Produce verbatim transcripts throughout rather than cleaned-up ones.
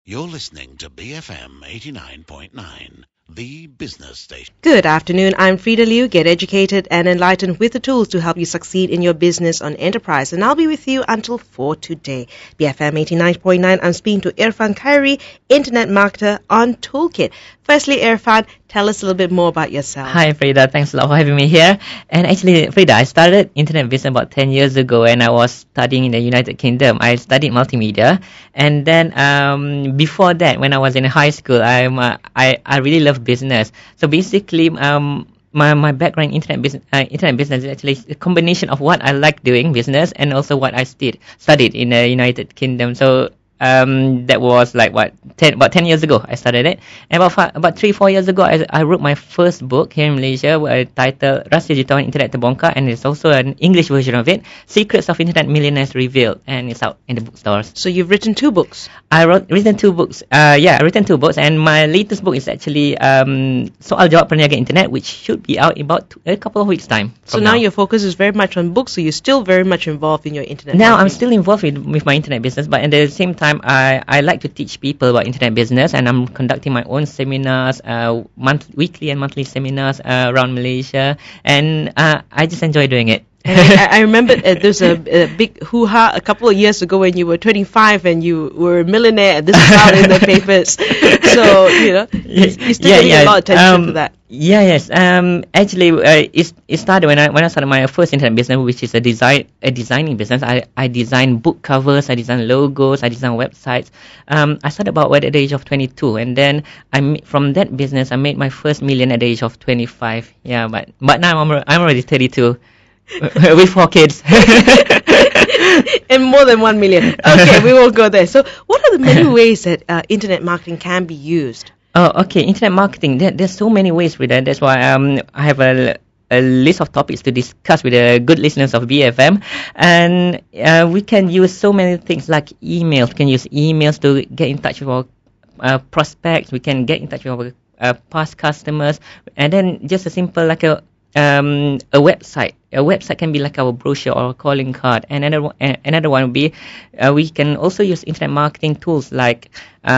You're listening to B F M eighty-nine point nine, the business station. Good afternoon, I'm Frida Liu. Get educated and enlightened with the tools to help you succeed in your business on Enterprise. And I'll be with you until four today. B F M eighty-nine point nine, I'm speaking to Irfan Khairi, Internet Marketer on Toolkit. Firstly, Irfan, tell us a little bit more about yourself. Hi, Frida. Thanks a lot for having me here. And actually, Frida, I started internet business about ten years ago, and I was studying in the United Kingdom. I studied multimedia. And then um, before that, when I was in high school, I'm, uh, I, I really love business. So basically, um, my, my background in internet business, uh, internet business is actually a combination of what I like doing, business, and also what I st- studied in the United Kingdom. So Um, that was like what ten about ten years ago I started it, and about five, about three four years ago I, I wrote my first book here in Malaysia, uh, titled Rahsia Jutawan Internet Terbongkar, and it's also an English version of it, Secrets of Internet Millionaires Revealed, and it's out in the bookstores. So you've written two books. I wrote written two books. Uh, yeah, I written two books, and my latest book is actually um, Soal Jawab Perniaga Internet, which should be out in about two, a couple of weeks time. So now, now your focus is very much on books. So you're still very much involved in your internet. Now marketing. I'm still involved with, with my internet business, but at the same time, I, I like to teach people about internet business, and I'm conducting my own seminars, uh, month, weekly and monthly seminars uh, around Malaysia, and uh, I just enjoy doing it. I, I remember uh, there's a, a big hoo-ha a couple of years ago when you were twenty-five and you were a millionaire. This is out in the papers. So, you know, you, you still yeah, getting yeah. a lot of attention um, for that. Yeah, yes. Um, actually, uh, it, it started when I when I started my first internet business, which is a design a designing business. I I design book covers, I design logos, I design websites. Um, I started about at the age of twenty-two, and then I ma- from that business I made my first million at the age of twenty-five. Yeah, but but now I'm I'm already thirty-two. With four kids. And more than one million. Okay, we won't go there. So what are the many ways that uh, internet marketing can be used? Oh, okay. Internet marketing. There, there's so many ways with that. That's why um, I have a, a list of topics to discuss with the good listeners of B F M. And uh, we can use so many things like emails. We can use emails to get in touch with our uh, prospects. We can get in touch with our uh, past customers. And then just a simple like a um, a website. A website can be like our brochure or a calling card. And another one, uh, another one would be uh, we can also use internet marketing tools like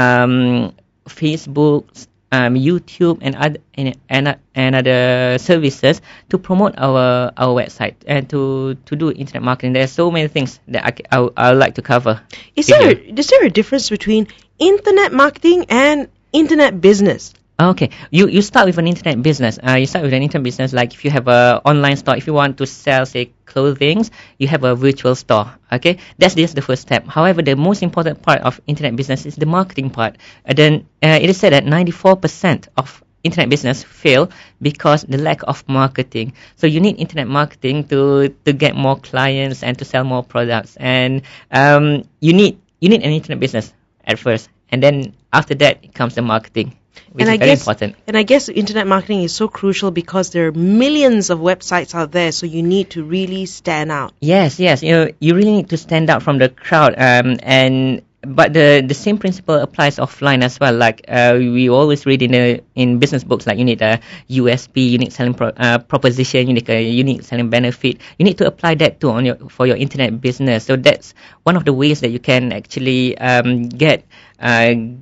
um, Facebook, um, YouTube, and other and, and, and other services to promote our our website and to, to do internet marketing. There are so many things that I I, I would like to cover. Is there a, is there a difference between internet marketing and internet business? Okay, you you start with an internet business. Uh, you start with an internet business like if you have a online store. If you want to sell, say, clothing, you have a virtual store. Okay, that's just the first step. However, the most important part of internet business is the marketing part. And then uh, it is said that ninety-four percent of internet business fail because the lack of marketing. So you need internet marketing to to get more clients and to sell more products. And um, you need you need an internet business at first, and then after that comes the marketing. Which and is I very guess, important. And I guess internet marketing is so crucial because there are millions of websites out there, so you need to really stand out. Yes, yes. You know, you really need to stand out from the crowd. Um, and but the the same principle applies offline as well. Like uh, we always read in the in business books, like you need a U S P, unique selling pro, uh, proposition, you need a unique selling benefit. You need to apply that too on your for your internet business. So that's one of the ways that you can actually um, get. Uh,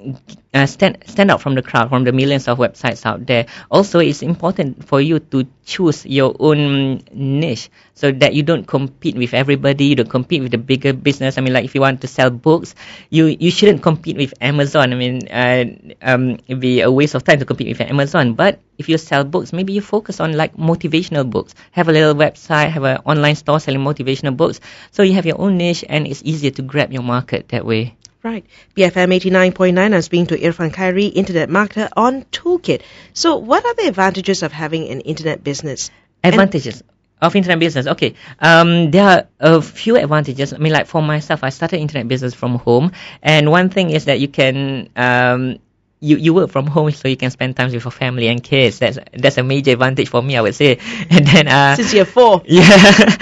Uh, stand stand out from the crowd, from the millions of websites out there. Also, it's important for you to choose your own niche so that you don't compete with everybody. You don't compete with the bigger business. I mean, like if you want to sell books, you you shouldn't compete with Amazon. I mean, uh, um, it'd be a waste of time to compete with Amazon. But if you sell books, maybe you focus on like motivational books. Have a little website, have an online store selling motivational books. So you have your own niche, and it's easier to grab your market that way. Right. B F M eighty-nine point nine, I'm speaking to Irfan Khairi, Internet Marketer on Toolkit. So what are the advantages of having an internet business? Advantages and of internet business. Okay. Um, there are a few advantages. I mean, like for myself, I started internet business from home. And one thing is that you can... Um, You, you work from home, so you can spend time with your family and kids. That's that's a major advantage for me, I would say. And then uh, since you're four, yeah.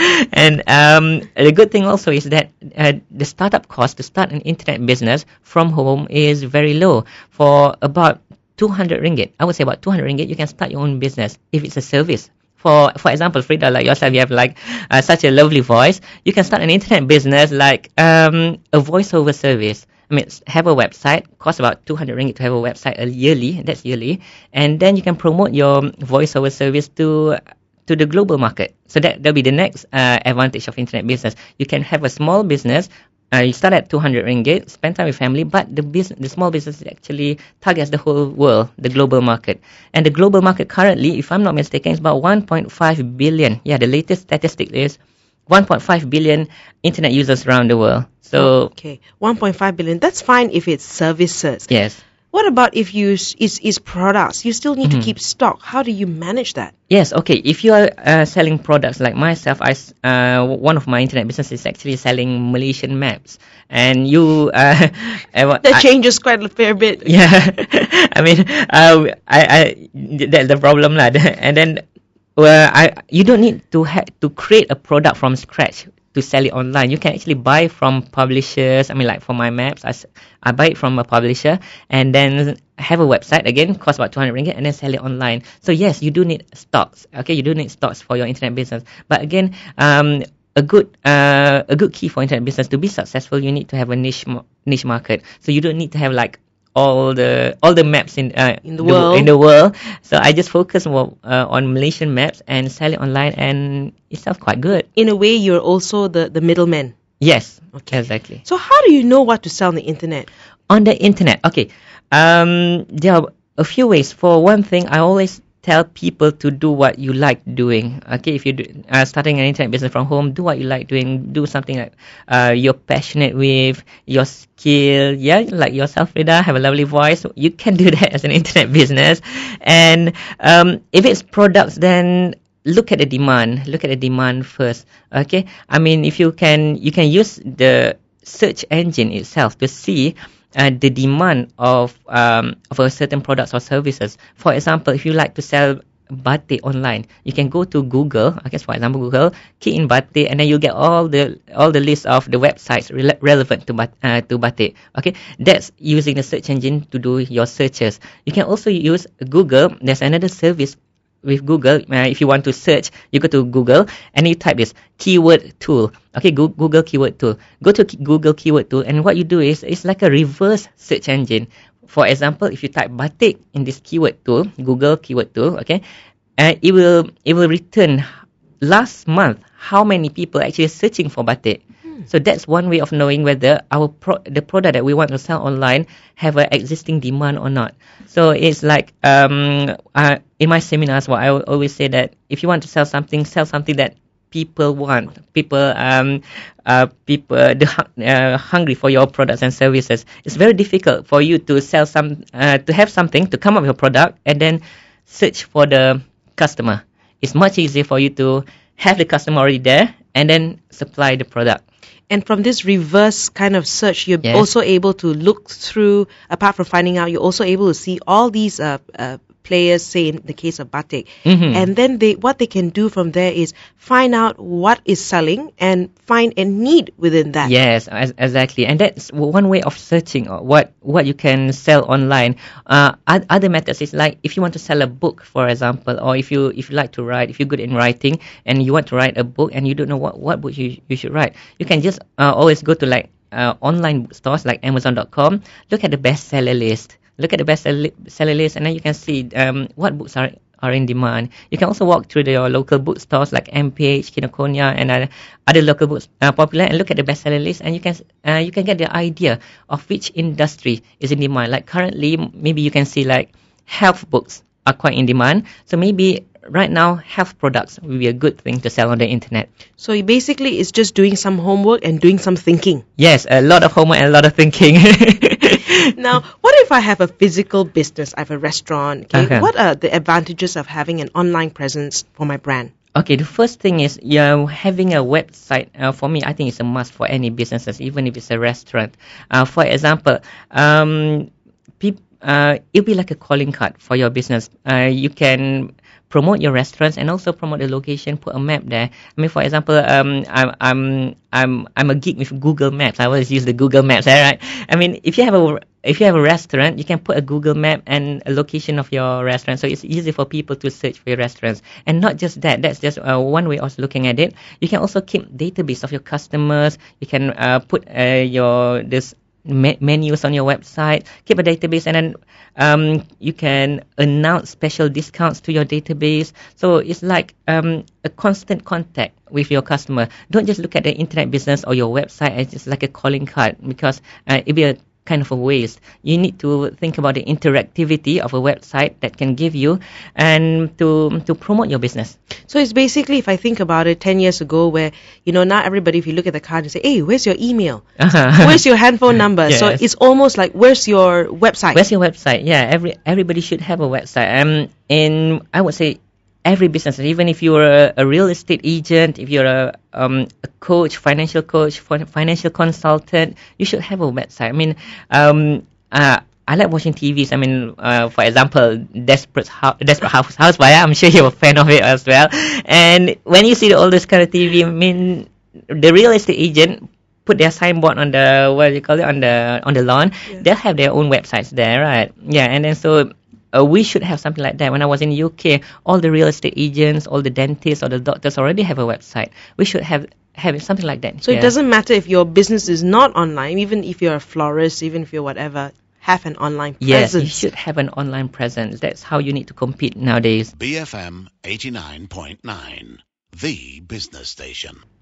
And um, the good thing also is that uh, the startup cost to start an internet business from home is very low. For about two hundred ringgit, I would say about two hundred ringgit, you can start your own business if it's a service. For for example, Frida, like yourself, you have like uh, such a lovely voice. You can start an internet business like um, a voiceover service. I mean, have a website, costs about two hundred ringgit to have a website a yearly, that's yearly, and then you can promote your voiceover service to to the global market. So that that'll be the next uh, advantage of internet business. You can have a small business. Uh, you start at two hundred ringgit, spend time with family, but the business, the small business actually targets the whole world, the global market. And the global market currently, if I'm not mistaken, is about one point five billion. Yeah, the latest statistic is one point five billion internet users around the world. So okay, one point five billion. That's fine if it's services. yes. What about if you s- is is products? You still need Mhm. to keep stock. How do you manage that? Yes, okay. If you are uh, selling products like myself, I s- uh, one of my internet businesses is actually selling Malaysian maps, and you uh, uh, That I- changes quite a fair bit. yeah, I mean, uh, I, I that's the problem lah. And then, well, I you don't need to ha- to create a product from scratch to sell it online. You can actually buy from publishers. I mean, like for my maps, I, s- I buy it from a publisher and then have a website, again, cost about two hundred ringgit, and then sell it online. So yes, you do need stocks. Okay, you do need stocks for your internet business. But again, um, a good uh, a good key for internet business to be successful, you need to have a niche mo- niche market. So you don't need to have like all the all the maps in uh, In the world. in the world. So I just focus more uh, on Malaysian maps and sell it online, and it sells quite good. In a way, you're also the the middleman. Yes, Okay. exactly. So how do you know what to sell on the internet? On the internet, okay. Um, there are a few ways. For one thing, I always tell people to do what you like doing. Okay, if you're uh, starting an internet business from home, do what you like doing. Do something like uh, you're passionate with, your skill. Yeah, like yourself, Rida, have a lovely voice. You can do that as an internet business. And um, if it's products, then look at the demand. Look at the demand first. Okay, I mean, if you can, you can use the search engine itself to see uh, the demand of um, of a certain products or services. For example, if you like to sell batik online, you can go to Google. I guess for example, Google, key in batik, and then you get all the all the list of the websites rele- relevant to bat, uh, to batik. Okay, that's using the search engine to do your searches. You can also use Google. There's another service with Google. Uh, if you want to search, you go to Google and you type this keyword tool. Okay, Goo- Google keyword tool. Go to K- Google keyword tool, and what you do is it's like a reverse search engine. For example, if you type batik in this keyword tool, Google keyword tool, okay, uh, it will it will return last month how many people actually searching for batik. So that's one way of knowing whether our pro- the product that we want to sell online have an existing demand or not. So it's like um, uh, in my seminars, what I al- always say that if you want to sell something, sell something that people want. People um uh people the hu- uh, hungry for your products and services. It's very difficult for you to sell some uh, to have something to come up with a product and then search for the customer. It's much easier for you to have the customer already there and then supply the product. And from this reverse kind of search, you're Yes. also able to look through, apart from finding out, you're also able to see all these uh, uh, players, say in the case of batik. Mhm. And then they what they can do from there is find out what is selling and find a need within that. Yes, as, exactly, and that's one way of searching uh, what what you can sell online. Uh, oth- other methods is like if you want to sell a book, for example, or if you if you like to write, if you're good in writing and you want to write a book and you don't know what what book you you should write, you can just uh, always go to like uh, online stores like Amazon dot com. Look at the bestseller list. Look at the bestseller list, and then you can see um, what books are are in demand. You can also walk through your local bookstores like M P H, Kinokuniya, and other, other local books uh, popular, and look at the bestseller list, and you can uh, you can get the idea of which industry is in demand. Like currently, maybe you can see like health books are quite in demand. So maybe right now, health products will be a good thing to sell on the internet. So you basically it's just doing some homework and doing some thinking. Yes, a lot of homework and a lot of thinking. Now, what if I have a physical business? I have a restaurant. Okay, Okay. what are the advantages of having an online presence for my brand? Okay, the first thing is yeah, having a website. Uh, for me, I think it's a must for any businesses, even if it's a restaurant. Uh, for example, um, peop- uh, it'll be like a calling card for your business. Uh, you can promote your restaurants and also promote the location. Put a map there. I mean, for example, um, I'm I'm I'm I'm a geek with Google Maps. I always use the Google Maps, right? I mean, if you have a if you have a restaurant, you can put a Google map and a location of your restaurant, so it's easy for people to search for your restaurants. And not just that, that's just uh, one way of looking at it. You can also keep database of your customers. You can uh, put uh, your this me- menus on your website. Keep a database, and then um, you can announce special discounts to your database. So it's like um, a constant contact with your customer. Don't just look at the internet business or your website as just like a calling card, because uh, it'll be a kind of a waste. You need to think about the interactivity of a website that can give you and to to promote your business. So it's basically, if I think about it, ten years ago, where, you know, now everybody, if you look at the card and say, hey, where's your email? Uh-huh. Where's your handphone number? Yes. So it's almost like, where's your website? Where's your website? Yeah, every everybody should have a website. Um, and I would say every business, even if you're a, a real estate agent, if you're a, um, a coach, financial coach, financial consultant, you should have a website. I mean, um, uh, I like watching T Vs. I mean, uh, for example, Desperate, Ho- Desperate House Housewives. I'm sure you're a fan of it as well. And when you see all this kind of T V, I mean, the real estate agent put their signboard on the, what do you call it, on the on the lawn. Yeah. They'll have their own websites there, right? Yeah, and then so. Uh, we should have something like that. When I was in the U K, all the real estate agents, all the dentists, or the doctors already have a website. We should have have something like that. So yeah. It doesn't matter if your business is not online, even if you're a florist, even if you're whatever, have an online presence. Yes, you should have an online presence. That's how you need to compete nowadays. B F M eighty-nine point nine, the business station.